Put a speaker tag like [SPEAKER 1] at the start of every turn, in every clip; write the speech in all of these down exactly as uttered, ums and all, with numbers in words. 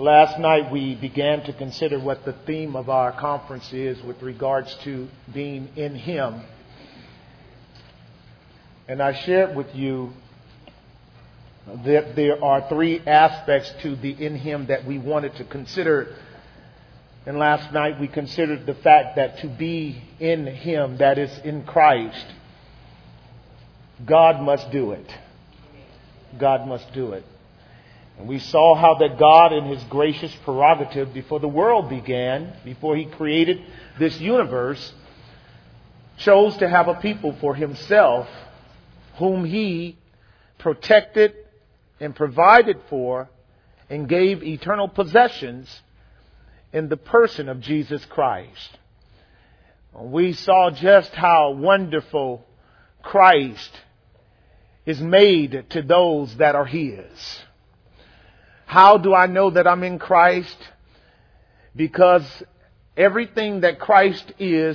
[SPEAKER 1] Last night we began to consider what the theme of our conference is with regards to being in Him. And I shared with you that there are three aspects to the in Him that we wanted to consider. And last night we considered the fact that to be in Him, that is in Christ, God must do it. God must do it. And we saw how that God, in His gracious prerogative before the world began, before He created this universe, chose to have a people for Himself whom He protected and provided for and gave eternal possessions in the person of Jesus Christ. We saw just how wonderful Christ is made to those that are His. How do I know that I'm in Christ? Because everything that Christ is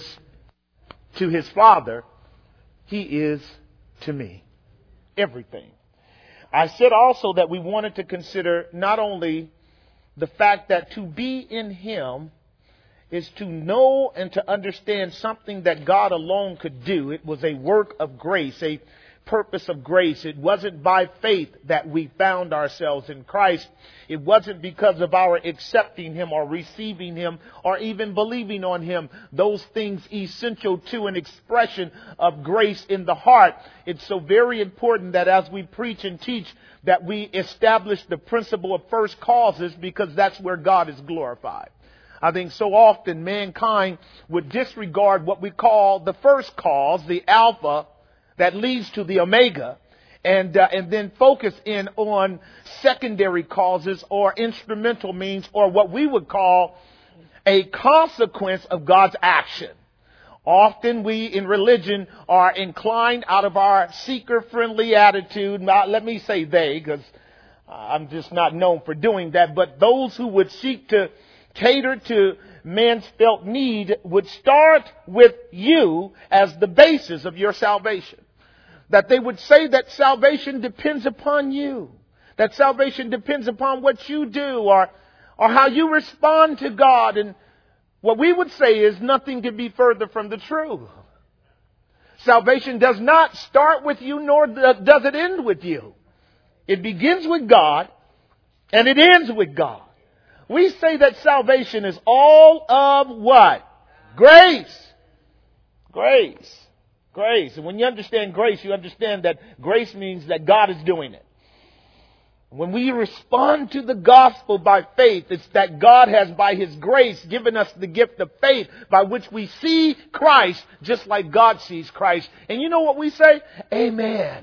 [SPEAKER 1] to His Father, He is to me. Everything. I said also that we wanted to consider not only the fact that to be in Him is to know and to understand something that God alone could do. It was a work of grace, a purpose of grace. It wasn't by faith that we found ourselves in Christ. It wasn't because of our accepting Him or receiving Him or even believing on Him. Those things essential to an expression of grace in the heart. It's so very important that as we preach and teach that we establish the principle of first causes, because that's where God is glorified. I think so often mankind would disregard what we call the first cause, the alpha, that leads to the omega, and uh, and then focus in on secondary causes or instrumental means, or what we would call a consequence of God's action. Often we in religion are inclined out of our seeker-friendly attitude. Now, let me say they, because I'm just not known for doing that, but those who would seek to cater to man's felt need would start with you as the basis of your salvation. That they would say that salvation depends upon you. That salvation depends upon what you do or, or how you respond to God. And what we would say is nothing could be further from the truth. Salvation does not start with you, nor does it end with you. It begins with God and it ends with God. We say that salvation is all of what? Grace. Grace. Grace. And when you understand grace, you understand that grace means that God is doing it. When we respond to the gospel by faith, it's that God has, by His grace, given us the gift of faith by which we see Christ just like God sees Christ. And you know what we say? Amen.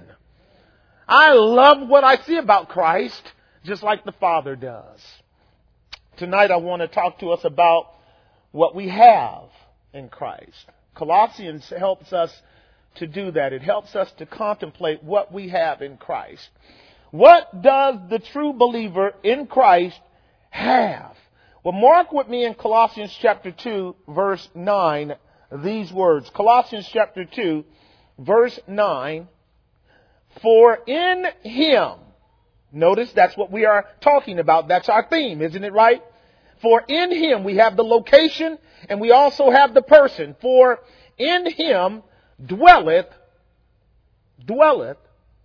[SPEAKER 1] I love what I see about Christ, just like the Father does. Tonight I want to talk to us about what we have in Christ. Colossians helps us to do that. It helps us to contemplate what we have in Christ. What does the true believer in Christ have? Well, mark with me in Colossians chapter two, verse nine, these words. Colossians chapter two, verse nine. For in Him, notice that's what we are talking about. That's our theme, isn't it right? For in Him we have the location and we also have the person. For in Him dwelleth, dwelleth,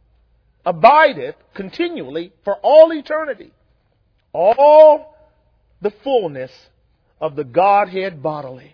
[SPEAKER 1] abideth continually for all eternity, all the fullness of the Godhead bodily.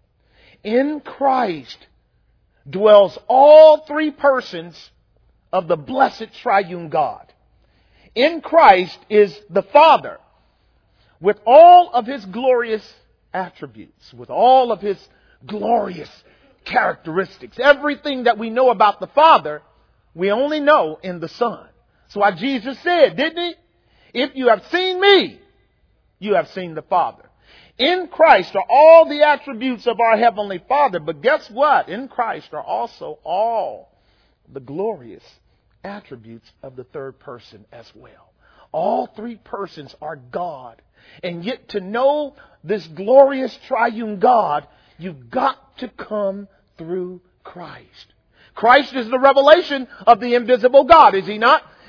[SPEAKER 1] In Christ dwells all three persons of the blessed triune God. In Christ is the Father with all of His glorious attributes, with all of His glorious characteristics. Everything that we know about the Father, we only know in the Son. So what Jesus said, didn't He? If you have seen me, you have seen the Father. In Christ are all the attributes of our Heavenly Father. But guess what? In Christ are also all the glorious attributes of the third person as well. All three persons are God. And yet to know this glorious triune God, you've got to come through Christ. Christ is the revelation of the invisible God, is He not?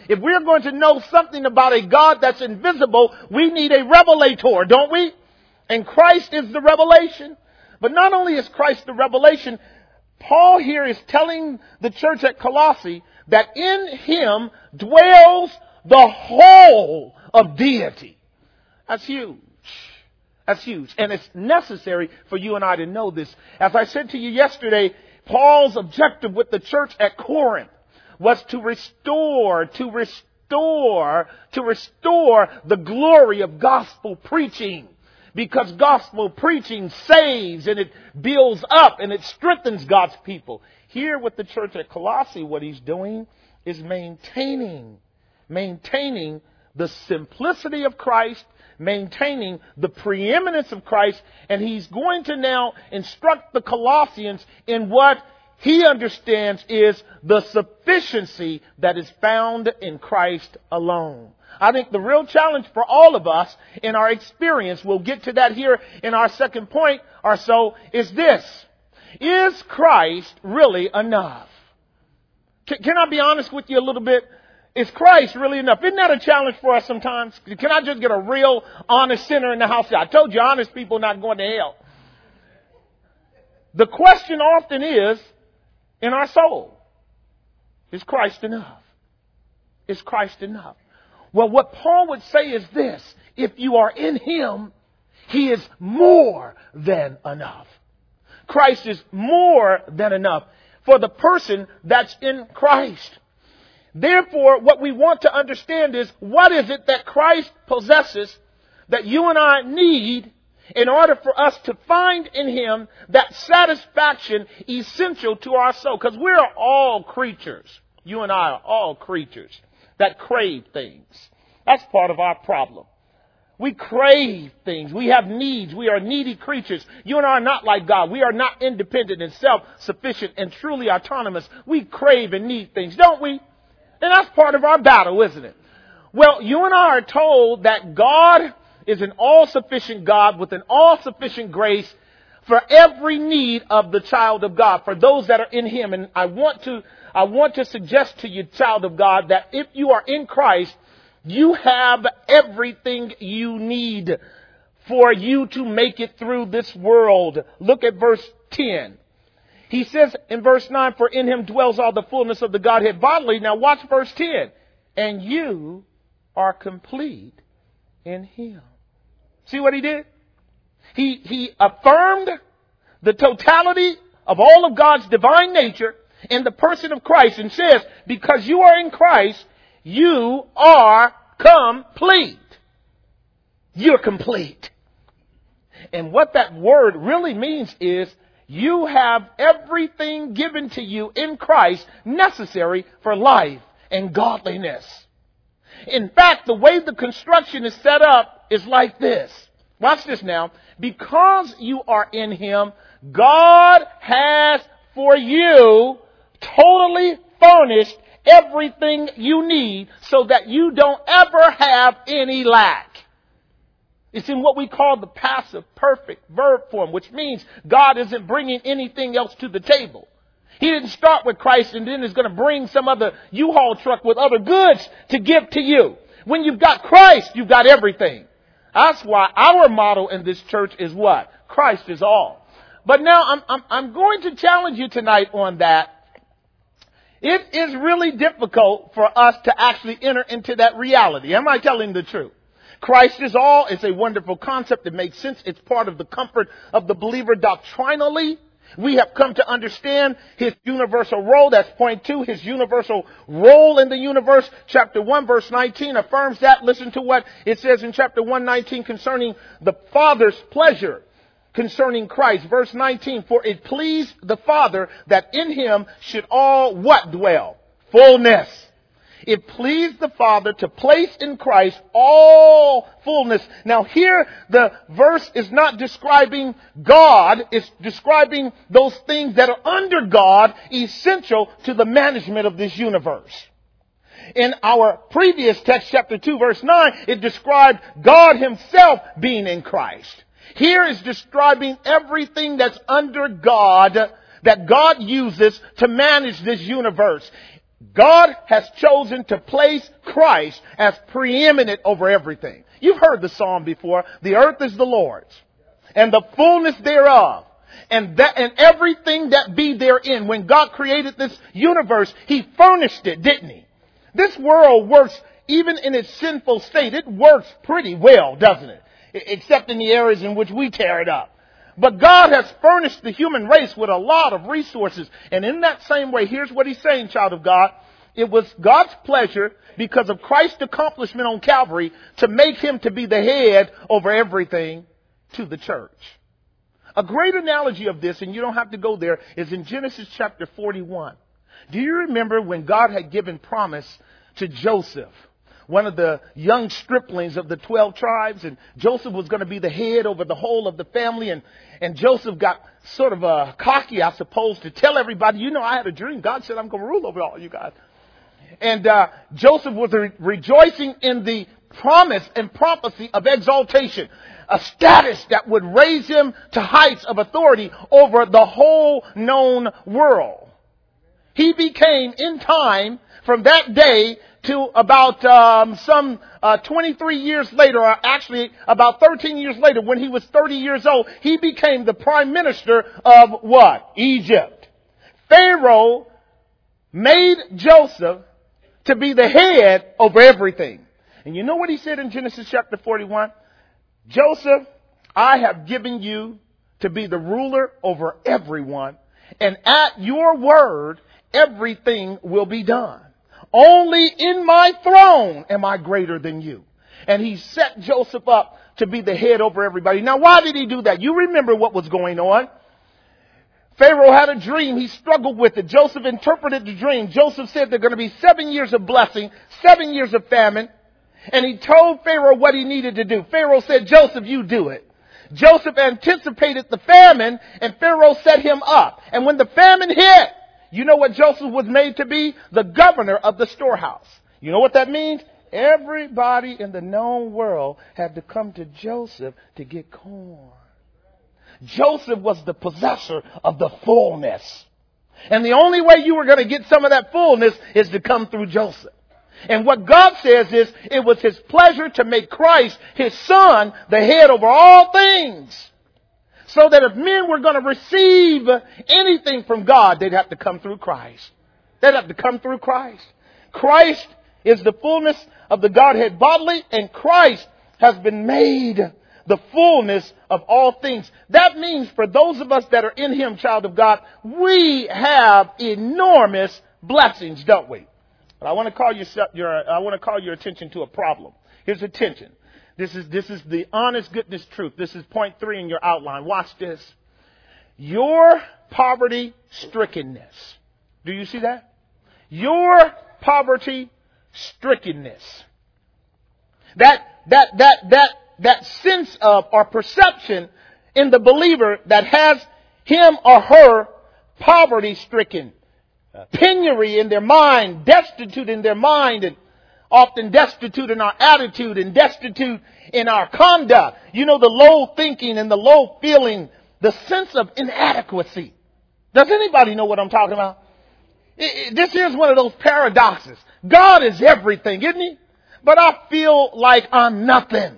[SPEAKER 1] If we're going to know something about a God that's invisible, we need a revelator, don't we? And Christ is the revelation. But not only is Christ the revelation, Paul here is telling the church at Colossae that in him dwells the whole of deity. That's huge. That's huge. And it's necessary for you and I to know this. As I said to you yesterday, Paul's objective with the church at Corinth was to restore, to restore, to restore the glory of gospel preaching. Because gospel preaching saves and it builds up and it strengthens God's people. Here with the church at Colossae, what he's doing is maintaining, maintaining the simplicity of Christ, maintaining the preeminence of Christ, and he's going to now instruct the Colossians in what he understands is the sufficiency that is found in Christ alone. I think the real challenge for all of us in our experience, we'll get to that here in our second point or so, is this. Is Christ really enough? Can I be honest with you a little bit? Is Christ really enough? Isn't that a challenge for us sometimes? Can I just get a real honest sinner in the house? I told you honest people are not going to hell. The question often is in our soul, is Christ enough? Is Christ enough? Well, what Paul would say is this. If you are in him, he is more than enough. Christ is more than enough for the person that's in Christ. Therefore, what we want to understand is, what is it that Christ possesses that you and I need in order for us to find in him that satisfaction essential to our soul? Because we're all creatures. You and I are all creatures that crave things. That's part of our problem. We crave things. We have needs. We are needy creatures. You and I are not like God. We are not independent and self-sufficient and truly autonomous. We crave and need things, don't we? And that's part of our battle, isn't it? Well, you and I are told that God is an all-sufficient God with an all-sufficient grace for every need of the child of God, for those that are in him. And I want to, I want to suggest to you, child of God, that if you are in Christ, you have everything you need for you to make it through this world. Look at verse ten. He says in verse nine, for in him dwells all the fullness of the Godhead bodily. Now watch verse ten. And you are complete in him. See what he did? He, he affirmed the totality of all of God's divine nature in the person of Christ and says, because you are in Christ, you are complete. You're complete. And what that word really means is you have everything given to you in Christ necessary for life and godliness. In fact, the way the construction is set up is like this. Watch this now. Because you are in him, God has for you totally furnished everything you need so that you don't ever have any lack. It's in what we call the passive perfect verb form, which means God isn't bringing anything else to the table. He didn't start with Christ and then is going to bring some other U-Haul truck with other goods to give to you. When you've got Christ, you've got everything. That's why our motto in this church is what? Christ is all. But now I'm, I'm, I'm going to challenge you tonight on that. It is really difficult for us to actually enter into that reality. Am I telling the truth? Christ is all. It's a wonderful concept. It makes sense. It's part of the comfort of the believer doctrinally. We have come to understand his universal role. That's point two. His universal role in the universe. Chapter one, verse nineteen affirms that. Listen to what it says in chapter one nineteen concerning the Father's pleasure concerning Christ. Verse nineteen, for it pleased the Father that in him should all what dwell? Fullness. It pleased the Father to place in Christ all fullness. Now here, the verse is not describing God. It's describing those things that are under God, essential to the management of this universe. In our previous text, chapter two, verse nine, it described God himself being in Christ. Here is describing everything that's under God, that God uses to manage this universe. God has chosen to place Christ as preeminent over everything. You've heard the psalm before. The earth is the Lord's, and the fullness thereof, and that and everything that be therein. When God created this universe, He furnished it, didn't He? This world works, even in its sinful state, it works pretty well, doesn't it? Except in the areas in which we tear it up. But God has furnished the human race with a lot of resources. And in that same way, here's what He's saying, child of God. It was God's pleasure, because of Christ's accomplishment on Calvary, to make Him to be the head over everything to the church. A great analogy of this, and you don't have to go there, is in Genesis chapter forty-one. Do you remember when God had given promise to Joseph, one of the young striplings of the twelve tribes, and Joseph was going to be the head over the whole of the family, and, and Joseph got sort of uh, cocky, I suppose, to tell everybody, you know, I had a dream. God said I'm going to rule over all you guys. And uh, Joseph was re- rejoicing in the promise and prophecy of exaltation, a status that would raise him to heights of authority over the whole known world. He became, in time, from that day to about um, some uh, twenty-three years later, or actually about thirteen years later, when he was thirty years old, he became the prime minister of what? Egypt. Pharaoh made Joseph to be the head over everything. And you know what he said in Genesis chapter forty-one? Joseph, I have given you to be the ruler over everyone, and at your word, everything will be done. Only in my throne am I greater than you. And he set Joseph up to be the head over everybody. Now, why did he do that? You remember what was going on. Pharaoh had a dream. He struggled with it. Joseph interpreted the dream. Joseph said there are going to be seven years of blessing, seven years of famine. And he told Pharaoh what he needed to do. Pharaoh said, Joseph, you do it. Joseph anticipated the famine, and Pharaoh set him up. And when the famine hit, you know what Joseph was made to be? The governor of the storehouse. You know what that means? Everybody in the known world had to come to Joseph to get corn. Joseph was the possessor of the fullness. And the only way you were going to get some of that fullness is to come through Joseph. And what God says is, it was His pleasure to make Christ, His Son, the head over all things. So that if men were going to receive anything from God, they'd have to come through Christ. They'd have to come through Christ. Christ is the fullness of the Godhead bodily, and Christ has been made the fullness of all things. That means for those of us that are in Him, child of God, we have enormous blessings, don't we? But I want to call your, your I want to call your attention to a problem. Here's attention. This is, this is the honest goodness truth. This is point three in your outline. Watch this. Your poverty strickenness. Do you see that? Your poverty strickenness. That, that, that, that, that sense of or perception in the believer that has him or her poverty stricken. Penury in their mind, destitute in their mind, and often destitute in our attitude and destitute in our conduct. You know, the low thinking and the low feeling, the sense of inadequacy. Does anybody know what I'm talking about? It, it, this is one of those paradoxes. God is everything, isn't He? But I feel like I'm nothing.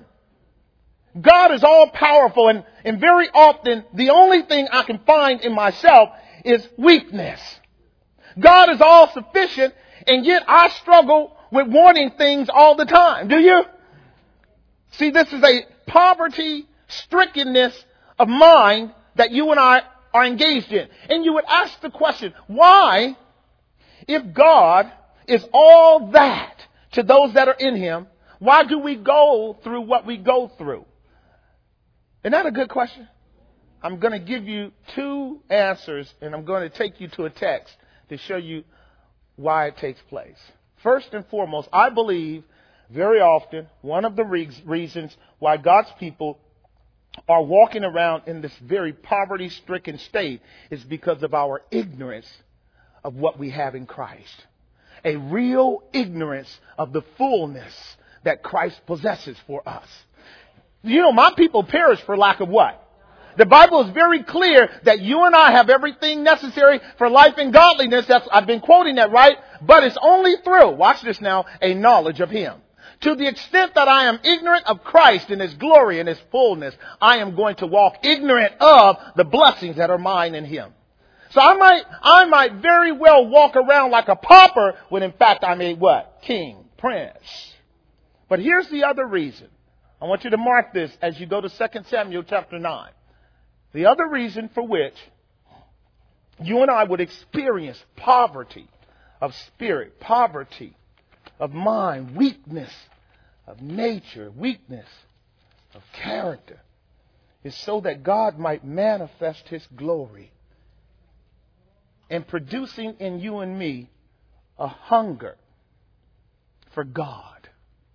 [SPEAKER 1] God is all powerful, and, and very often the only thing I can find in myself is weakness. God is all sufficient, and yet I struggle with wanting things all the time. Do you? See, this is a poverty strickenness of mind that you and I are engaged in. And you would ask the question, why, if God is all that to those that are in Him, why do we go through what we go through? Isn't that a good question? I'm going to give you two answers, and I'm going to take you to a text to show you why it takes place. First and foremost, I believe very often one of the re- reasons why God's people are walking around in this very poverty-stricken state is because of our ignorance of what we have in Christ. A real ignorance of the fullness that Christ possesses for us. You know, my people perish for lack of what? The Bible is very clear that you and I have everything necessary for life and godliness. That's, I've been quoting that, right? But it's only through, watch this now, a knowledge of him. To the extent that I am ignorant of Christ and his glory and his fullness, I am going to walk ignorant of the blessings that are mine in him. So I might, I might very well walk around like a pauper when in fact I'm a what? King, prince. But here's the other reason. I want you to mark this as you go to Second Samuel chapter nine. The other reason for which you and I would experience poverty of spirit, poverty of mind, weakness of nature, weakness of character, is so that God might manifest his glory and producing in you and me a hunger for God.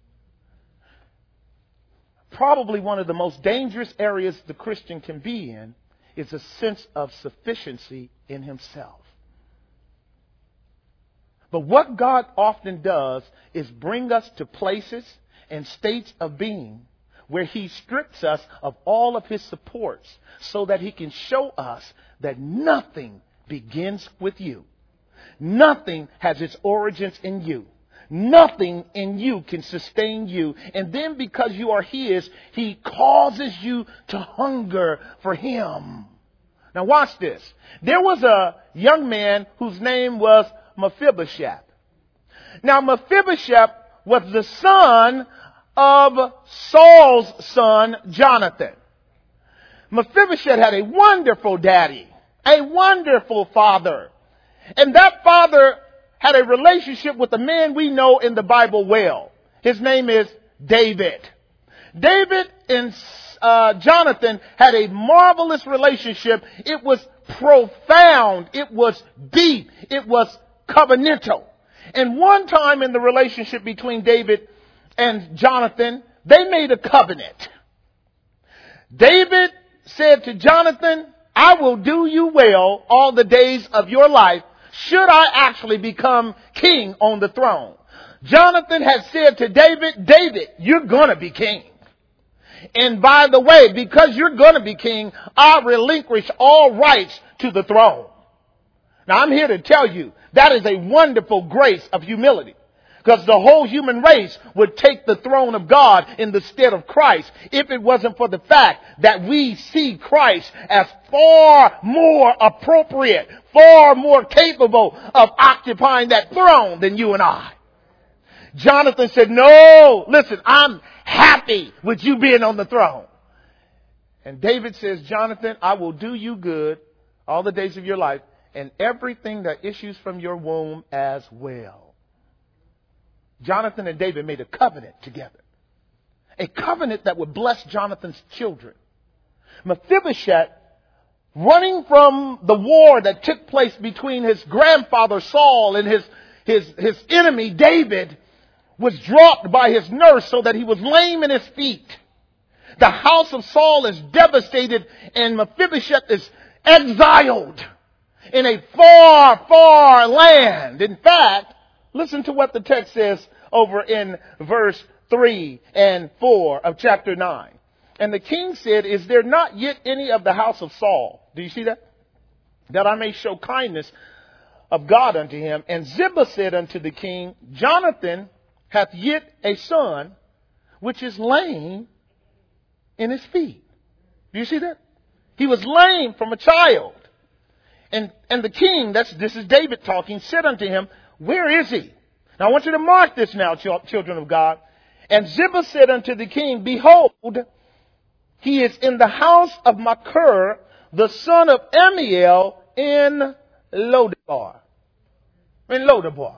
[SPEAKER 1] Probably one of the most dangerous areas the Christian can be in is a sense of sufficiency in himself. But what God often does is bring us to places and states of being where he strips us of all of his supports so that he can show us that nothing begins with you. Nothing has its origins in you. Nothing in you can sustain you. And then because you are his, he causes you to hunger for him. Now watch this. There was a young man whose name was Mephibosheth. Now Mephibosheth was the son of Saul's son, Jonathan. Mephibosheth had a wonderful daddy. A wonderful father. And that father had a relationship with a man we know in the Bible well. His name is David. David and uh, Jonathan had a marvelous relationship. It was profound. It was deep. It was covenantal. And one time in the relationship between David and Jonathan, they made a covenant. David said to Jonathan, I will do you well all the days of your life, should I actually become king on the throne. Jonathan had said to David, David, you're going to be king. And by the way, because you're going to be king, I relinquish all rights to the throne. Now I'm here to tell you, that is a wonderful grace of humility. Because the whole human race would take the throne of God in the stead of Christ if it wasn't for the fact that we see Christ as far more appropriate, far more capable of occupying that throne than you and I. Jonathan said, no, listen, I'm happy with you being on the throne. And David says, Jonathan, I will do you good all the days of your life and everything that issues from your womb as well. Jonathan and David made a covenant together. A covenant that would bless Jonathan's children. Mephibosheth, running from the war that took place between his grandfather Saul and his, his, his enemy David, was dropped by his nurse so that he was lame in his feet. The house of Saul is devastated and Mephibosheth is exiled in a far, far land. In fact, listen to what the text says over in verse three and four of chapter nine. And the king said, is there not yet any of the house of Saul? Do you see that? That I may show kindness of God unto him. And Ziba said unto the king, Jonathan hath yet a son, which is lame in his feet. Do you see that? He was lame from a child. And, and the king, that's, this is David talking, said unto him, where is he? Now I want you to mark this now, children of God. And Ziba said unto the king, behold, he is in the house of Machir, the son of Amiel, in Lodebar. In Lodebar.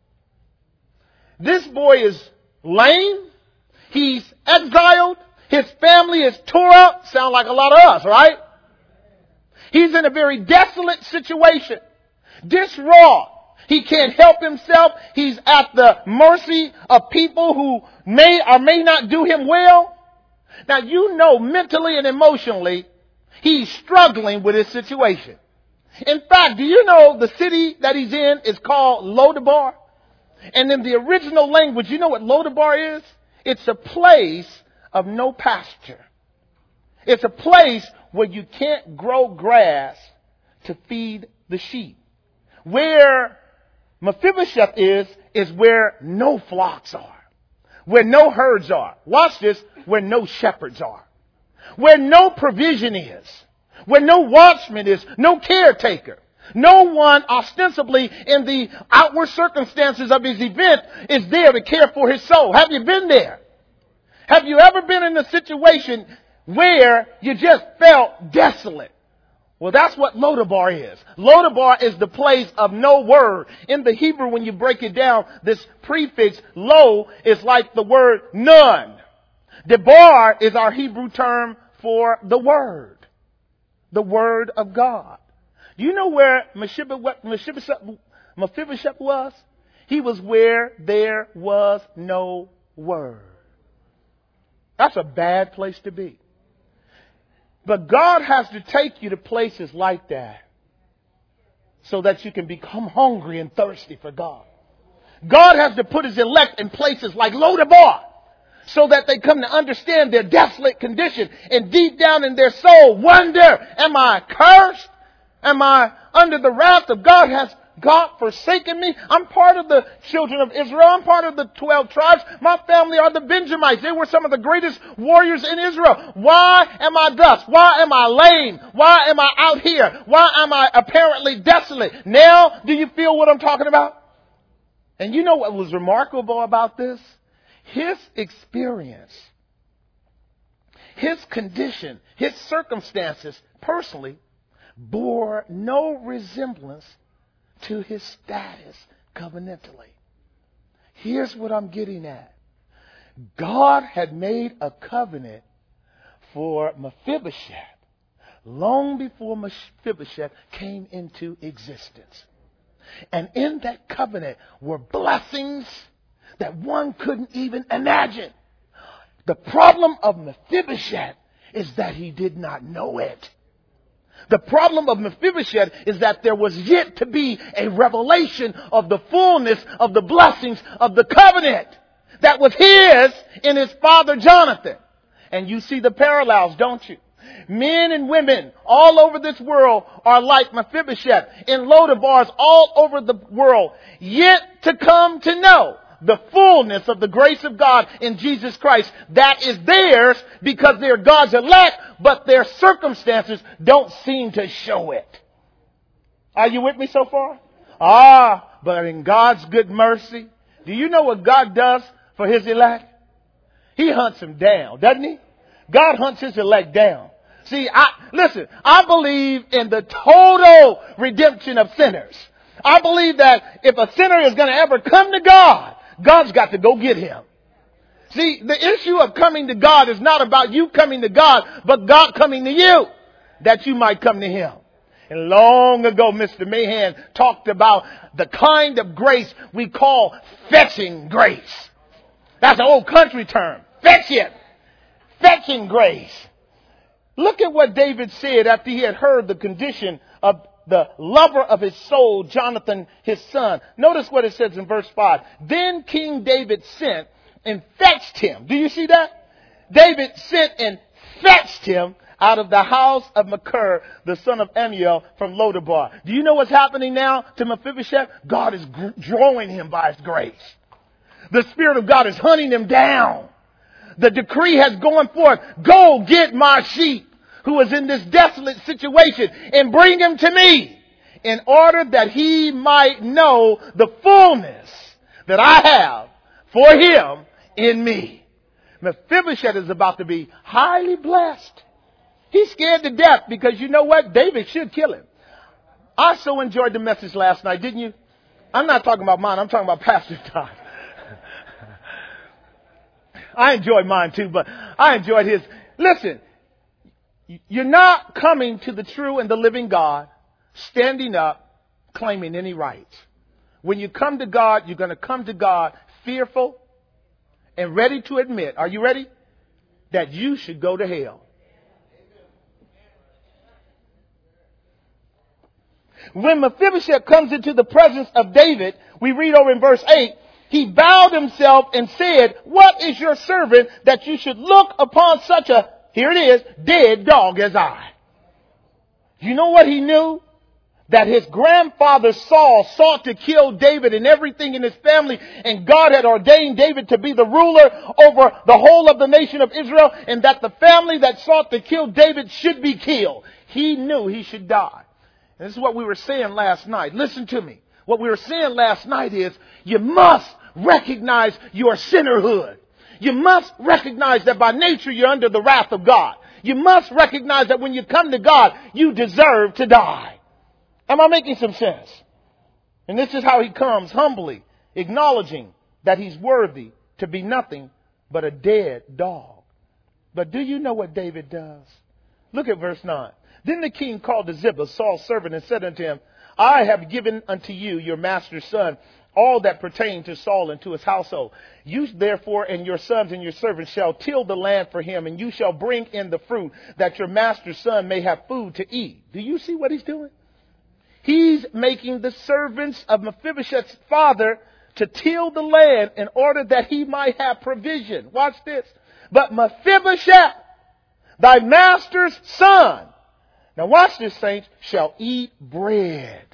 [SPEAKER 1] This boy is lame. He's exiled. His family is tore up. Sound like a lot of us, right? He's in a very desolate situation. Distraught. He can't help himself. He's at the mercy of people who may or may not do him well. Now, you know, mentally and emotionally, he's struggling with his situation. In fact, do you know the city that he's in is called Lodebar? And in the original language, you know what Lodebar is? It's a place of no pasture. It's a place where you can't grow grass to feed the sheep. Where Mephibosheth is, is where no flocks are, where no herds are. Watch this, where no shepherds are, where no provision is, where no watchman is, no caretaker. No one ostensibly in the outward circumstances of his event is there to care for his soul. Have you been there? Have you ever been in a situation where you just felt desolate? Well, that's what Lodabar is. Lodabar is the place of no word. In the Hebrew, when you break it down, this prefix, lo, is like the word none. Debar is our Hebrew term for the word. The word of God. Do you know where Mephibosheth was? He was where there was no word. That's a bad place to be. But God has to take you to places like that so that you can become hungry and thirsty for God. God has to put his elect in places like Lodabar so that they come to understand their desolate condition and deep down in their soul wonder, am I cursed? Am I under the wrath of God? Has God forsaken me? I'm part of the children of Israel. I'm part of the twelve tribes. My family are the Benjamites. They were some of the greatest warriors in Israel. Why am I thus? Why am I lame? Why am I out here? Why am I apparently desolate? Now, do you feel what I'm talking about? And you know what was remarkable about this? His experience, his condition, his circumstances personally bore no resemblance to his status covenantally. Here's what I'm getting at. God had made a covenant for Mephibosheth long before Mephibosheth came into existence. And in that covenant were blessings that one couldn't even imagine. The problem of Mephibosheth is that he did not know it. The problem of Mephibosheth is that there was yet to be a revelation of the fullness of the blessings of the covenant that was his in his father Jonathan. And you see the parallels, don't you? Men and women all over this world are like Mephibosheth in Lodabars all over the world, yet to come to know the fullness of the grace of God in Jesus Christ that is theirs because they're God's elect, but their circumstances don't seem to show it. Are you with me so far? Ah, but in God's good mercy, do you know what God does for his elect? He hunts them down, doesn't he? God hunts his elect down. See, I listen, I believe in the total redemption of sinners. I believe that if a sinner is going to ever come to God, God's got to go get him. See, the issue of coming to God is not about you coming to God, but God coming to you, that you might come to him. And long ago, Mister Mahan talked about the kind of grace we call fetching grace. That's an old country term. Fetch it. Fetching grace. Look at what David said after he had heard the condition of the lover of his soul, Jonathan, his son. Notice what it says in verse five. Then King David sent and fetched him. Do you see that? David sent and fetched him out of the house of Machir, the son of Amiel, from Lodabar. Do you know what's happening now to Mephibosheth? God is gr- drawing him by his grace. The Spirit of God is hunting him down. The decree has gone forth. Go get my sheep who is in this desolate situation and bring him to me in order that he might know the fullness that I have for him in me. Mephibosheth is about to be highly blessed. He's scared to death because you know what? David should kill him. I so enjoyed the message last night, didn't you? I'm not talking about mine. I'm talking about Pastor Todd. I enjoyed mine too, but I enjoyed his. Listen. You're not coming to the true and the living God, standing up, claiming any rights. When you come to God, you're going to come to God fearful and ready to admit, are you ready? That you should go to hell. When Mephibosheth comes into the presence of David, we read over in verse eight, he bowed himself and said, what is your servant that you should look upon such a, here it is, dead dog as I? You know what he knew? that his grandfather Saul sought to kill David and everything in his family, and God had ordained David to be the ruler over the whole of the nation of Israel, and that the family that sought to kill David should be killed. He knew he should die. And this is what we were saying last night. Listen to me. What we were saying last night is you must recognize your sinnerhood. You must recognize that by nature you're under the wrath of God. You must recognize that when you come to God, you deserve to die. Am I making some sense? And this is how he comes, humbly acknowledging that he's worthy to be nothing but a dead dog. But do you know what David does? Look at verse nine. Then the king called to Ziba, Saul's servant, and said unto him, I have given unto you, your master's son, all that pertain to Saul and to his household. You therefore and your sons and your servants shall till the land for him, and you shall bring in the fruit, that your master's son may have food to eat. Do you see what he's doing? He's making the servants of Mephibosheth's father to till the land in order that he might have provision. Watch this. But Mephibosheth, thy master's son, now watch this, saints, shall eat bread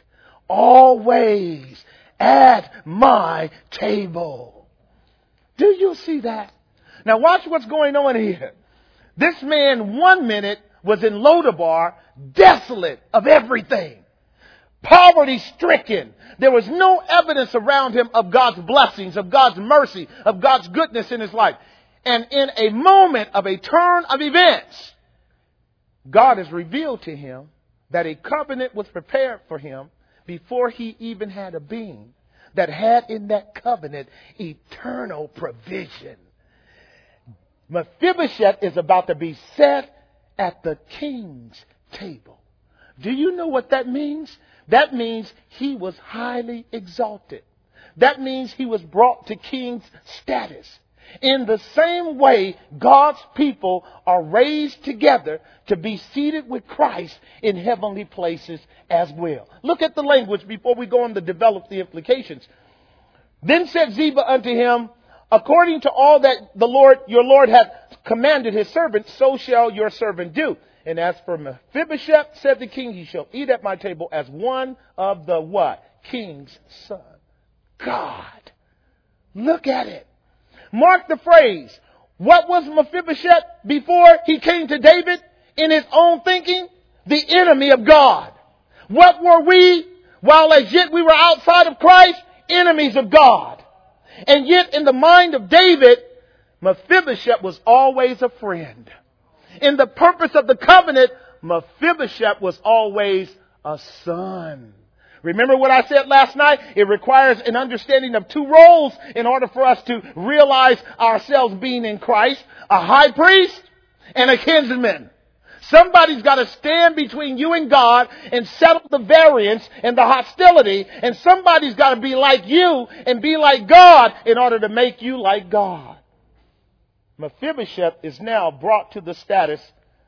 [SPEAKER 1] always at my table. Do you see that? Now watch what's going on here. This man one minute was in Lodabar, desolate of everything. Poverty stricken. There was no evidence around him of God's blessings, of God's mercy, of God's goodness in his life. And in a moment of a turn of events, God has revealed to him that a covenant was prepared for him before he even had a being, that had in that covenant eternal provision. Mephibosheth is about to be set at the king's table. Do you know what that means? That means he was highly exalted. That means he was brought to king's status. In the same way, God's people are raised together to be seated with Christ in heavenly places as well. Look at the language before we go on to develop the implications. Then said Ziba unto him, according to all that the Lord, your Lord hath commanded his servant, so shall your servant do. And as for Mephibosheth, said the king, he shall eat at my table as one of the what? King's son. God. Look at it. Mark the phrase. What was Mephibosheth before he came to David in his own thinking? The enemy of God. What were we while as yet we were outside of Christ? Enemies of God. And yet in the mind of David, Mephibosheth was always a friend. In the purpose of the covenant, Mephibosheth was always a son. Remember what I said last night? It requires an understanding of two roles in order for us to realize ourselves being in Christ. A high priest and a kinsman. Somebody's got to stand between you and God and settle the variance and the hostility. And somebody's got to be like you and be like God in order to make you like God. Mephibosheth is now brought to the status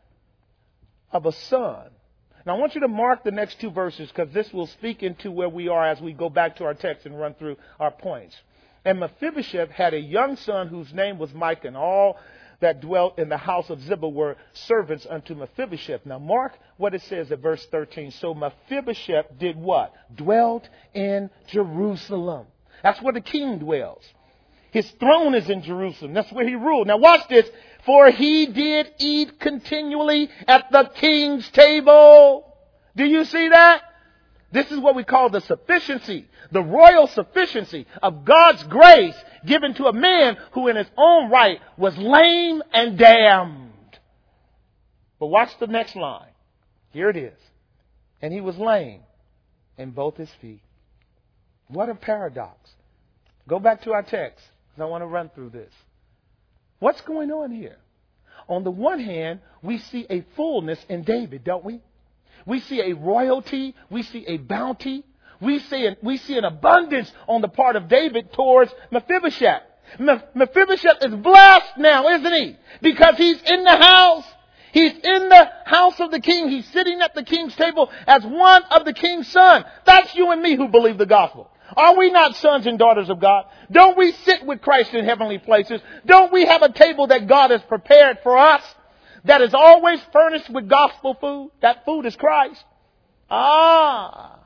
[SPEAKER 1] of a son. Now I want you to mark the next two verses because this will speak into where we are as we go back to our text and run through our points. And Mephibosheth had a young son whose name was Micah, and all that dwelt in the house of Ziba were servants unto Mephibosheth. Now mark what it says at verse thirteen. So Mephibosheth did what? Dwelt in Jerusalem. That's where the king dwells. His throne is in Jerusalem. That's where he ruled. Now watch this. For he did eat continually at the king's table. Do you see that? This is what we call the sufficiency, the royal sufficiency of God's grace given to a man who in his own right was lame and damned. But watch the next line. Here it is. And he was lame in both his feet. What a paradox. Go back to our text. I want to run through this. What's going on here? On the one hand, we see a fullness in David, don't we? We see a royalty. We see a bounty. We see an, we see an abundance on the part of David towards Mephibosheth. Mephibosheth is blessed now, isn't he? Because he's in the house. He's in the house of the king. He's sitting at the king's table as one of the king's sons. That's you and me who believe the gospel. Are we not sons and daughters of God? Don't we sit with Christ in heavenly places? Don't we have a table that God has prepared for us that is always furnished with gospel food? That food is Christ. Ah.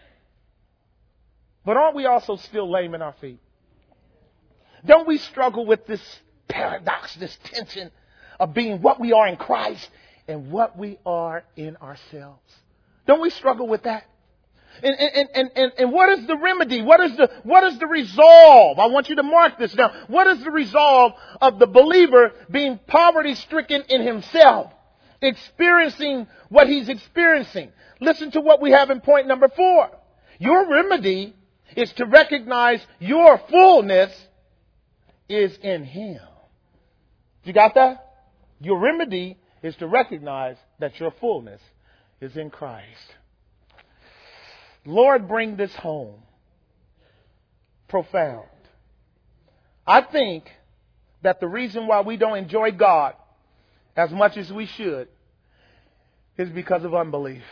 [SPEAKER 1] But aren't we also still lame in our feet? Don't we struggle with this paradox, this tension of being what we are in Christ and what we are in ourselves? Don't we struggle with that? And, and, and, and, and what is the remedy? What is the, what is the resolve? I want you to mark this down. What is the resolve of the believer being poverty stricken in himself, experiencing what he's experiencing? Listen to what we have in point number four. Your remedy is to recognize your fullness is in Him. You got that? Your remedy is to recognize that your fullness is in Christ. Lord, bring this home. Profound. I think that the reason why we don't enjoy God as much as we should is because of unbelief.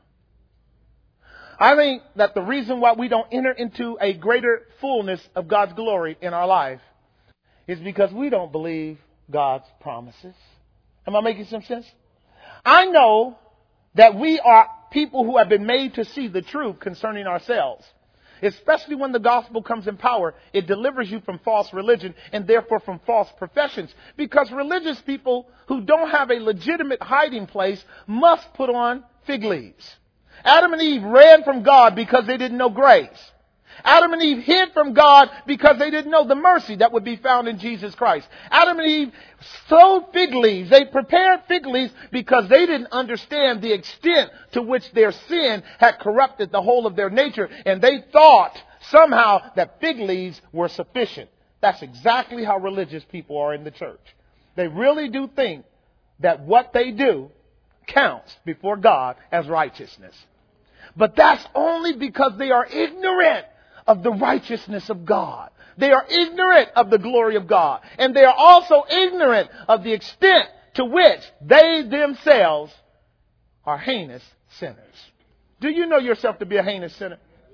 [SPEAKER 1] I think that the reason why we don't enter into a greater fullness of God's glory in our life is because we don't believe God's promises. Am I making some sense? I know that we are people who have been made to see the truth concerning ourselves. Especially when the gospel comes in power, it delivers you from false religion and therefore from false professions. Because religious people who don't have a legitimate hiding place must put on fig leaves. Adam and Eve ran from God because they didn't know grace. Adam and Eve hid from God because they didn't know the mercy that would be found in Jesus Christ. Adam and Eve sowed fig leaves. They prepared fig leaves because they didn't understand the extent to which their sin had corrupted the whole of their nature. And they thought somehow that fig leaves were sufficient. That's exactly how religious people are in the church. They really do think that what they do counts before God as righteousness. But that's only because they are ignorant of the righteousness of God. They are ignorant of the glory of God. And they are also ignorant of the extent to which they themselves are heinous sinners. Do you know yourself to be a heinous sinner?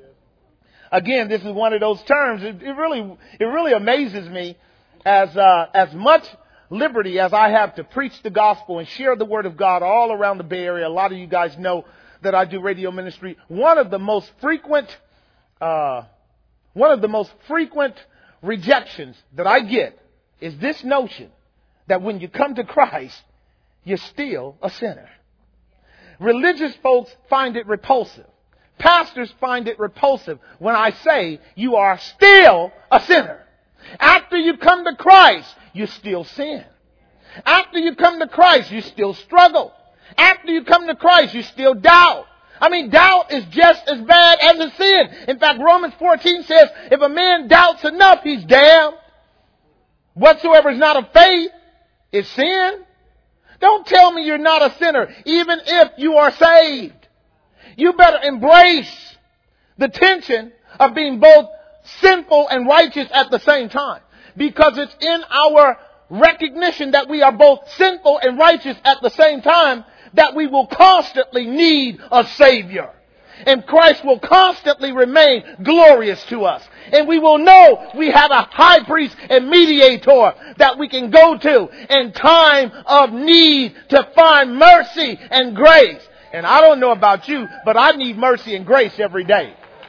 [SPEAKER 1] Again, this is one of those terms. It, it really, it really amazes me as, uh, as much liberty as I have to preach the gospel and share the word of God all around the Bay Area. A lot of you guys know that I do radio ministry. One of the most frequent, uh, One of the most frequent rejections that I get is this notion that when you come to Christ, you're still a sinner. Religious folks find it repulsive. Pastors find it repulsive when I say you are still a sinner. After you come to Christ, you still sin. After you come to Christ, you still struggle. After you come to Christ, you still doubt. I mean, doubt is just as bad as a sin. In fact, Romans fourteen says, if a man doubts enough, he's damned. Whatsoever is not of faith is sin. Don't tell me you're not a sinner, even if you are saved. You better embrace the tension of being both sinful and righteous at the same time. Because it's in our recognition that we are both sinful and righteous at the same time that we will constantly need a Savior. And Christ will constantly remain glorious to us. And we will know we have a high priest and mediator that we can go to in time of need to find mercy and grace. And I don't know about you, but I need mercy and grace every day.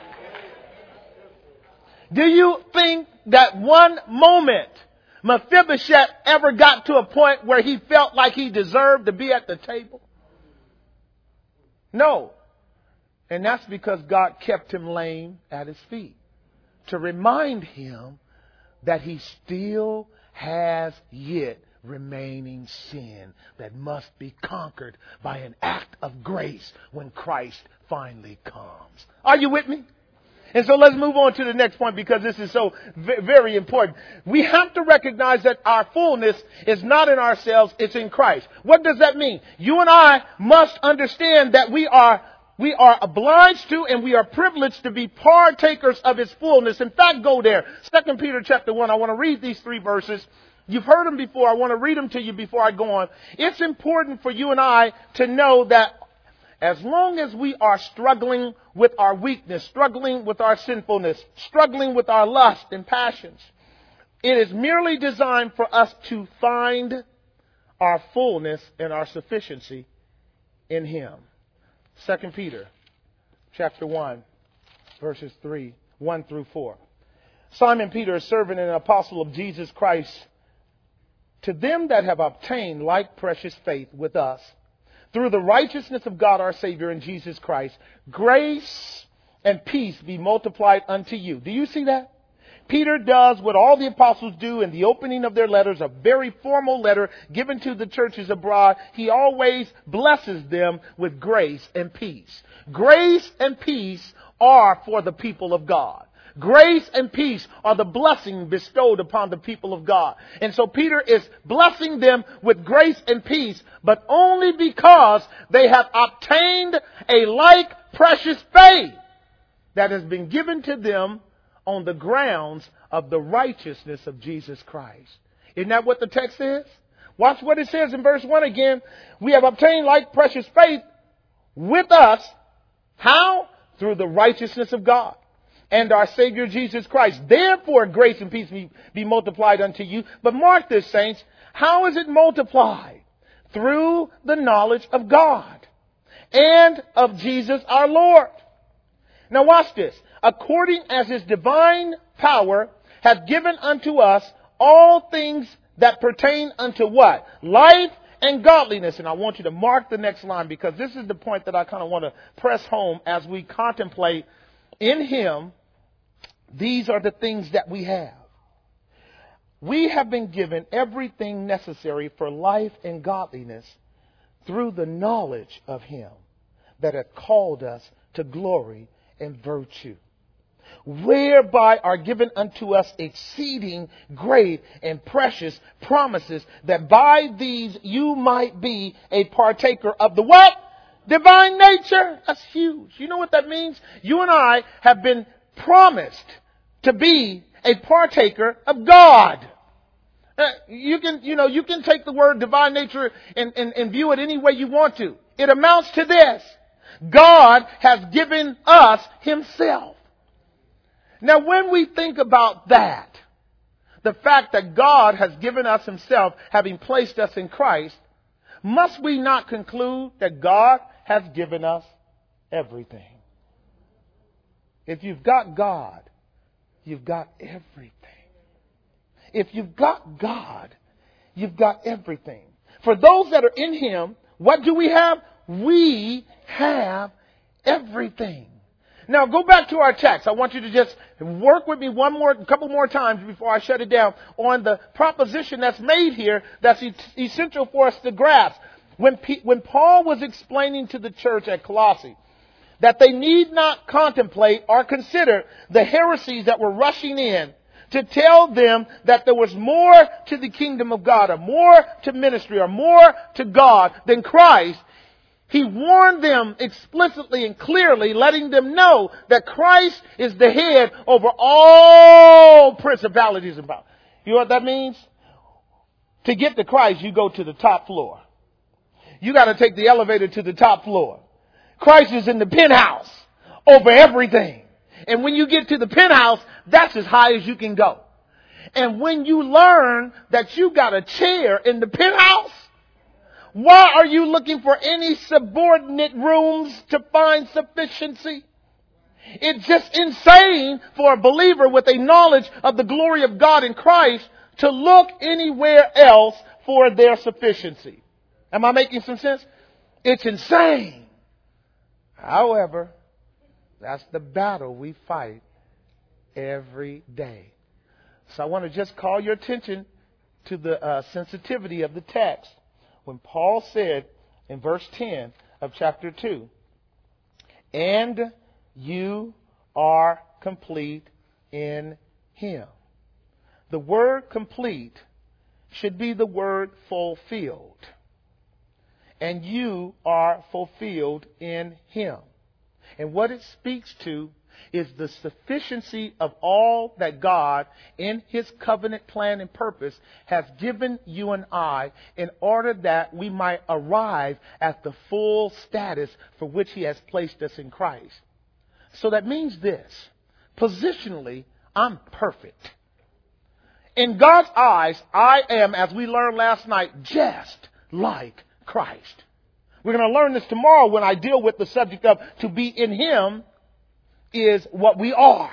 [SPEAKER 1] Do you think that one moment Mephibosheth ever got to a point where he felt like he deserved to be at the table? No. And that's because God kept him lame at his feet to remind him that he still has yet remaining sin that must be conquered by an act of grace when Christ finally comes. Are you with me? And so let's move on to the next point because this is so very important. We have to recognize that our fullness is not in ourselves, it's in Christ. What does that mean? You and I must understand that we are we are obliged to and we are privileged to be partakers of His fullness. In fact, go there. Second Peter chapter one. I want to read these three verses. You've heard them before. I want to read them to you before I go on. It's important for you and I to know that as long as we are struggling with our weakness, struggling with our sinfulness, struggling with our lust and passions, it is merely designed for us to find our fullness and our sufficiency in Him. Second Peter chapter one, verses three, one through four. Simon Peter, a servant and an apostle of Jesus Christ, to them that have obtained like precious faith with us, through the righteousness of God our Savior in Jesus Christ, grace and peace be multiplied unto you. Do you see that? Peter does what all the apostles do in the opening of their letters, a very formal letter given to the churches abroad. He always blesses them with grace and peace. Grace and peace are for the people of God. Grace and peace are the blessing bestowed upon the people of God. And so Peter is blessing them with grace and peace, but only because they have obtained a like precious faith that has been given to them on the grounds of the righteousness of Jesus Christ. Isn't that what the text says? Watch what it says in verse one again. We have obtained like precious faith with us. How? Through the righteousness of God and our Savior Jesus Christ. Therefore, grace and peace be, be multiplied unto you. But mark this, saints. How is it multiplied? Through the knowledge of God and of Jesus our Lord. Now watch this. According as his divine power hath given unto us all things that pertain unto what? Life and godliness. And I want you to mark the next line, because this is the point that I kind of want to press home as we contemplate in him. These are the things that we have. We have been given everything necessary for life and godliness through the knowledge of him that hath called us to glory and virtue, whereby are given unto us exceeding great and precious promises, that by these you might be a partaker of the what? Divine nature. That's huge. You know what that means? You and I have been promised to be a partaker of God. Uh, you can, you know, you can take the word divine nature and, and, and view it any way you want to. It amounts to this. God has given us himself. Now, when we think about that, the fact that God has given us himself, having placed us in Christ, must we not conclude that God has given us everything? If you've got God, you've got everything. If you've got God, you've got everything. For those that are in him, what do we have? We have everything. Now go back to our text. I want you to just work with me one more, a couple more times before I shut it down on the proposition that's made here that's essential for us to grasp. When, P- when Paul was explaining to the church at Colossae that they need not contemplate or consider the heresies that were rushing in to tell them that there was more to the kingdom of God, or more to ministry, or more to God than Christ, he warned them explicitly and clearly, letting them know that Christ is the head over all principalities and powers. You know what that means? To get to Christ, you go to the top floor. You got to take the elevator to the top floor. Christ is in the penthouse over everything. And when you get to the penthouse, that's as high as you can go. And when you learn that you got a chair in the penthouse, why are you looking for any subordinate rooms to find sufficiency? It's just insane for a believer with a knowledge of the glory of God in Christ to look anywhere else for their sufficiency. Am I making some sense? It's insane. However, that's the battle we fight every day. So I want to just call your attention to the uh, sensitivity of the text. When Paul said in verse ten of chapter two, and you are complete in him. The word complete should be the word fulfilled. And you are fulfilled in him. And what it speaks to is the sufficiency of all that God, in his covenant plan and purpose, has given you and I in order that we might arrive at the full status for which he has placed us in Christ. So that means this. Positionally, I'm perfect. In God's eyes, I am, as we learned last night, just like Christ. We're going to learn this tomorrow when I deal with the subject of to be in Him is what we are.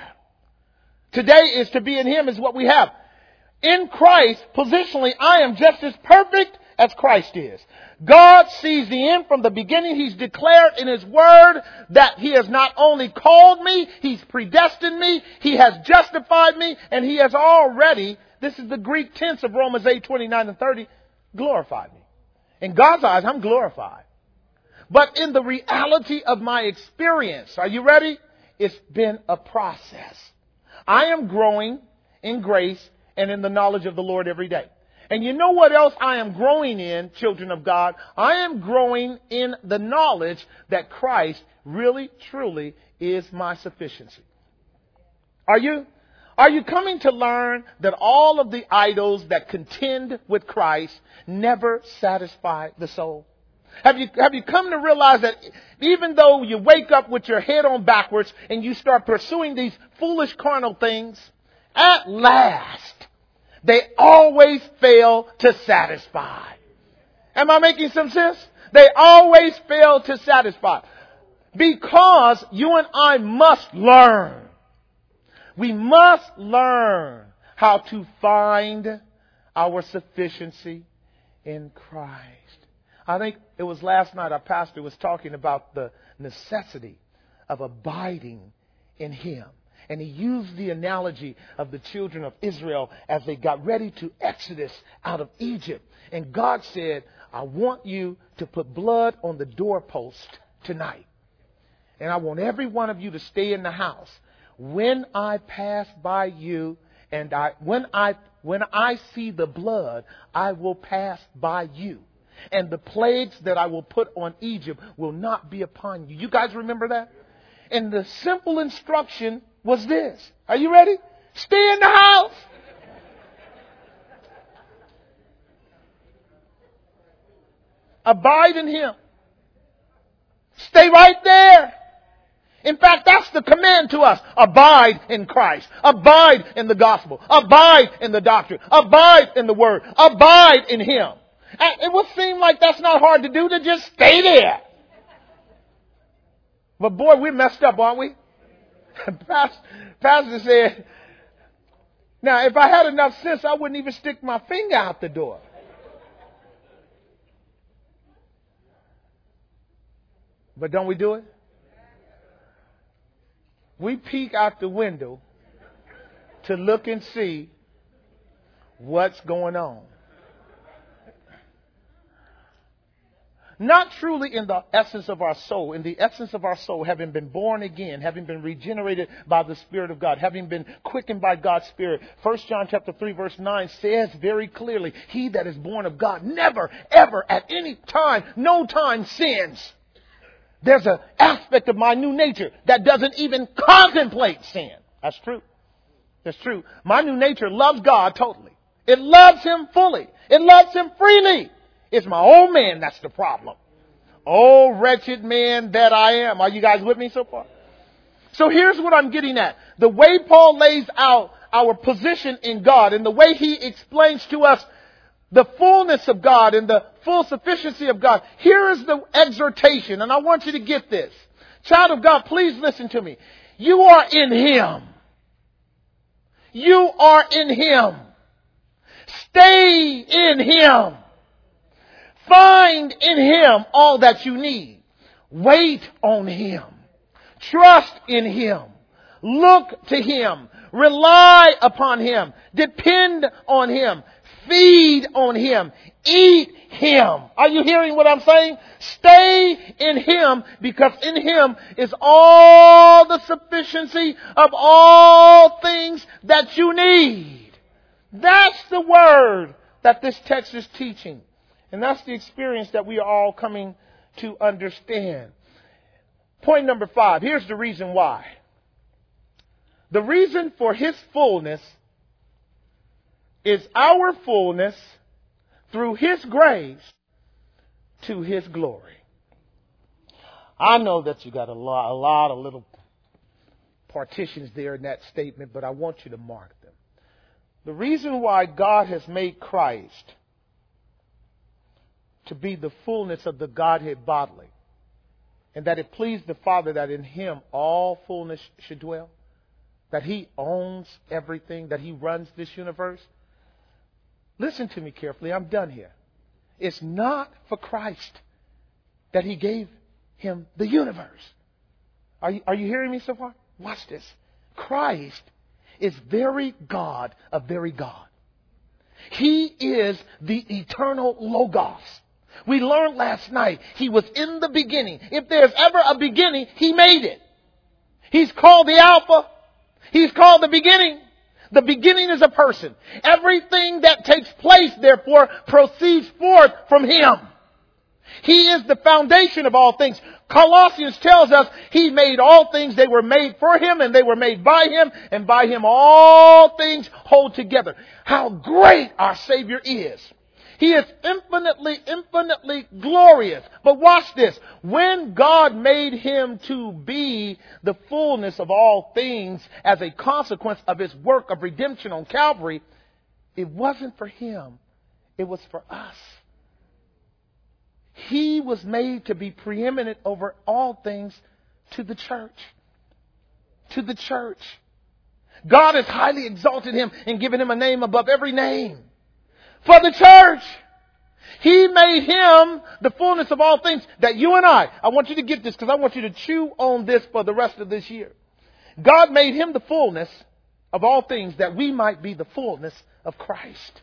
[SPEAKER 1] Today is to be in Him is what we have. In Christ, positionally, I am just as perfect as Christ is. God sees the end from the beginning. He's declared in His Word that He has not only called me, He's predestined me, He has justified me, and He has already, this is the Greek tense of Romans eight, twenty-nine and thirty, glorified me. In God's eyes, I'm glorified. But in the reality of my experience, are you ready? It's been a process. I am growing in grace and in the knowledge of the Lord every day. And you know what else I am growing in, children of God? I am growing in the knowledge that Christ really, truly is my sufficiency. Are you? Are you coming to learn that all of the idols that contend with Christ never satisfy the soul? Have you, have you come to realize that even though you wake up with your head on backwards and you start pursuing these foolish carnal things, at last, they always fail to satisfy. Am I making some sense? They always fail to satisfy. Because you and I must learn. We must learn how to find our sufficiency in Christ. I think it was last night our pastor was talking about the necessity of abiding in Him. And he used the analogy of the children of Israel as they got ready to exodus out of Egypt. And God said, I want you to put blood on the doorpost tonight. And I want every one of you to stay in the house. When I pass by you and I when I when I see the blood, I will pass by you. And the plagues that I will put on Egypt will not be upon you. You guys remember that? And the simple instruction was this. Are you ready? Stay in the house. Abide in Him. Stay right there. In fact, that's the command to us. Abide in Christ. Abide in the gospel. Abide in the doctrine. Abide in the word. Abide in Him. And it would seem like that's not hard to do, to just stay there. But boy, we're messed up, aren't we? Pastor, Pastor said, now if I had enough sense, I wouldn't even stick my finger out the door. But don't we do it? We peek out the window to look and see what's going on. Not truly in the essence of our soul. In the essence of our soul, having been born again, having been regenerated by the Spirit of God, having been quickened by God's Spirit. First John chapter three verse nine says very clearly, he that is born of God never, ever, at any time, no time sins. There's an aspect of my new nature that doesn't even contemplate sin. That's true. That's true. My new nature loves God totally. It loves Him fully. It loves Him freely. It's my old man that's the problem. Oh, wretched man that I am. Are you guys with me so far? So here's what I'm getting at. The way Paul lays out our position in God and the way he explains to us the fullness of God and the full sufficiency of God. Here is the exhortation, and I want you to get this. Child of God, please listen to me. You are in Him. You are in Him. Stay in Him. Find in Him all that you need. Wait on Him. Trust in Him. Look to Him. Rely upon Him. Depend on Him. Feed on Him. Eat Him. Are you hearing what I'm saying? Stay in Him, because in Him is all the sufficiency of all things that you need. That's the word that this text is teaching. And that's the experience that we are all coming to understand. Point number five. Here's the reason why. The reason for His fullness is our fullness through His grace to His glory. I know that you got a lot, a lot of little partitions there in that statement, but I want you to mark them. The reason why God has made Christ to be the fullness of the Godhead bodily, and that it pleased the Father that in him all fullness should dwell, that he owns everything, that he runs this universe. Listen to me carefully. I'm done here. It's not for Christ that he gave him the universe. Are you, are you hearing me so far? Watch this. Christ is very God of very God. He is the eternal Logos. We learned last night he was in the beginning. If there's ever a beginning, he made it. He's called the Alpha. He's called the beginning. The beginning is a person. Everything that takes place, therefore, proceeds forth from him. He is the foundation of all things. Colossians tells us he made all things. They were made for him and they were made by him. And by him all things hold together. How great our Savior is. He is infinitely, infinitely glorious. But watch this. When God made him to be the fullness of all things as a consequence of his work of redemption on Calvary, it wasn't for him. It was for us. He was made to be preeminent over all things to the church. To the church. God has highly exalted him and given him a name above every name. For the church. He made him the fullness of all things that you and I, I want you to get this because I want you to chew on this for the rest of this year. God made him the fullness of all things that we might be the fullness of Christ.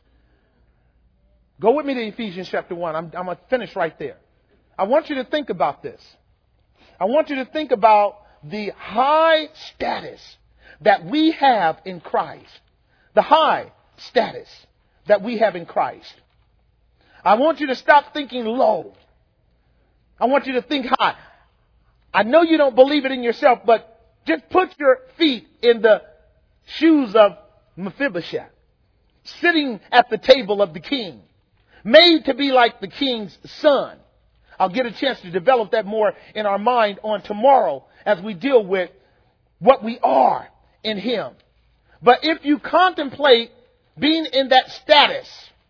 [SPEAKER 1] Go with me to Ephesians chapter one. I'm, I'm going to finish right there. I want you to think about this. I want you to think about the high status that we have in Christ. The high status that we have in Christ. I want you to stop thinking low. I want you to think high. I know you don't believe it in yourself, but just put your feet in the shoes of Mephibosheth, sitting at the table of the king, made to be like the king's son. I'll get a chance to develop that more in our mind on tomorrow as we deal with what we are in him. But if you contemplate being in that status,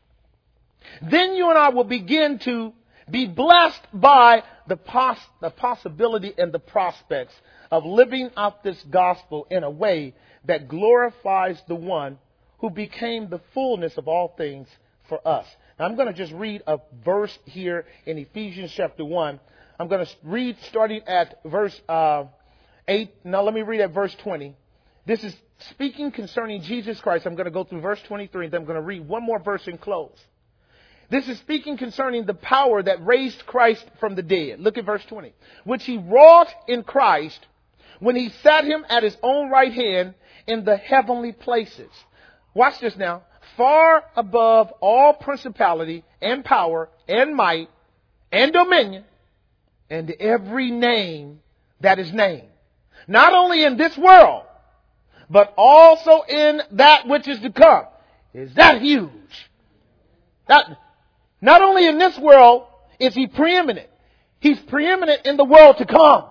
[SPEAKER 1] then you and I will begin to be blessed by the, poss- the possibility and the prospects of living out this gospel in a way that glorifies the one who became the fullness of all things for us. Now, I'm going to just read a verse here in Ephesians chapter one. I'm going to read starting at verse uh, eight. Now, let me read at verse twenty. This is speaking concerning Jesus Christ. I'm going to go through verse twenty-three, and then I'm going to read one more verse and close. This is speaking concerning the power that raised Christ from the dead. Look at verse twenty. Which he wrought in Christ when he sat him at his own right hand in the heavenly places. Watch this now. Far above all principality and power and might and dominion and every name that is named. Not only in this world, but also in that which is to come. Is that huge? That, not only in this world is he preeminent. He's preeminent in the world to come.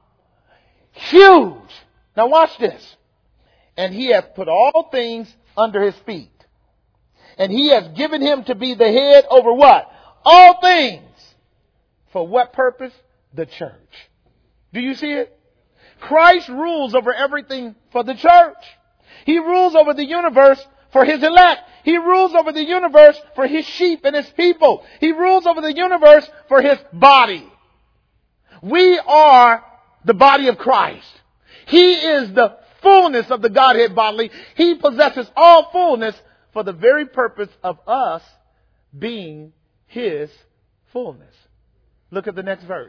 [SPEAKER 1] Huge. Now watch this. And he hath put all things under his feet. And he has given him to be the head over what? All things. For what purpose? The church. Do you see it? Christ rules over everything for the church. He rules over the universe for his elect. He rules over the universe for his sheep and his people. He rules over the universe for his body. We are the body of Christ. He is the fullness of the Godhead bodily. He possesses all fullness for the very purpose of us being his fullness. Look at the next verse.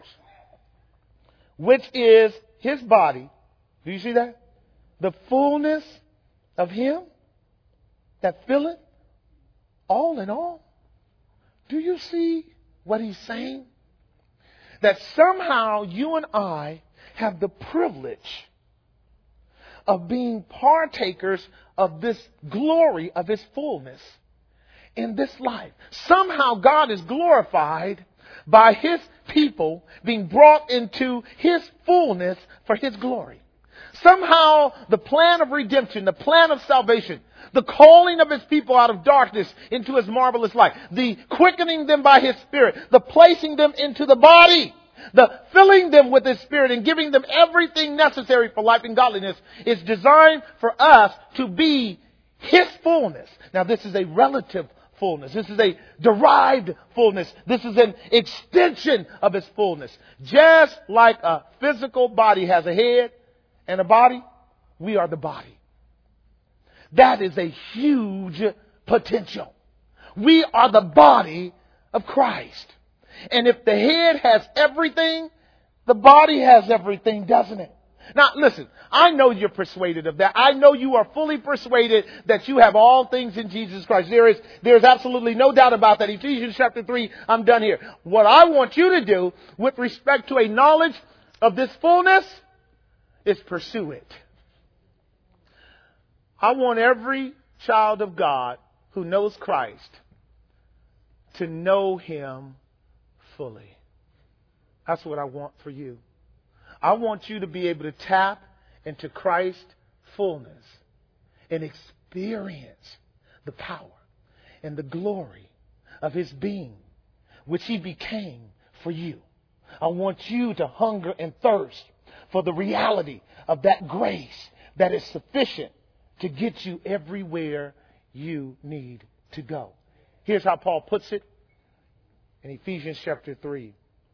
[SPEAKER 1] Which is his body. Do you see that? The fullness of him that filleth all in all. Do you see what he's saying? That somehow you and I have the privilege of being partakers of this glory of his fullness in this life. Somehow God is glorified by his people being brought into his fullness for his glory. Somehow the plan of redemption, the plan of salvation, the calling of His people out of darkness into His marvelous light, the quickening them by His Spirit, the placing them into the body, the filling them with His Spirit and giving them everything necessary for life and godliness is designed for us to be His fullness. Now this is a relative fullness. This is a derived fullness. This is an extension of His fullness. Just like a physical body has a head and a body, we are the body. That is a huge potential. We are the body of Christ. And if the head has everything, the body has everything, doesn't it? Now, listen, I know you're persuaded of that. I know you are fully persuaded that you have all things in Jesus Christ. There is, there is absolutely no doubt about that. Ephesians chapter three, I'm done here. What I want you to do with respect to a knowledge of this fullness is pursue it. I want every child of God who knows Christ to know Him fully. That's what I want for you. I want you to be able to tap into Christ's fullness and experience the power and the glory of His being, which He became for you. I want you to hunger and thirst for the reality of that grace that is sufficient to get you everywhere you need to go. Here's how Paul puts it in Ephesians chapter three.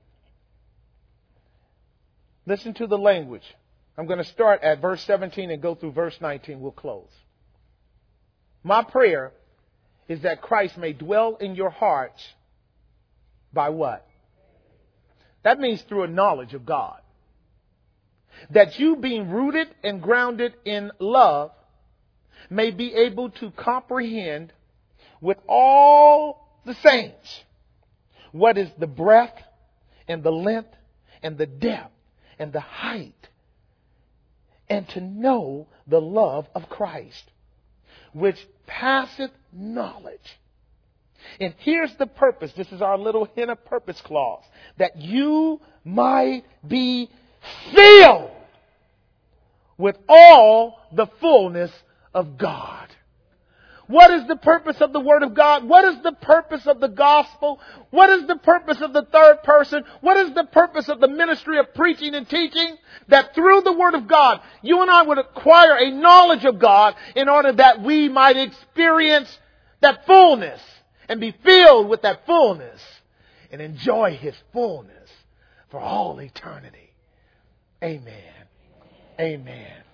[SPEAKER 1] Listen to the language. I'm going to start at verse seventeen and go through verse nineteen. We'll close. My prayer is that Christ may dwell in your hearts by what? That means through a knowledge of God. That you, being rooted and grounded in love, may be able to comprehend with all the saints what is the breadth and the length and the depth and the height, and to know the love of Christ, which passeth knowledge. And here's the purpose. This is our little hint of purpose clause. That you might be filled with all the fullness of God. What is the purpose of the Word of God? What is the purpose of the gospel? What is the purpose of the third person? What is the purpose of the ministry of preaching and teaching? That through the Word of God, you and I would acquire a knowledge of God in order that we might experience that fullness and be filled with that fullness and enjoy His fullness for all eternity. Amen. Amen.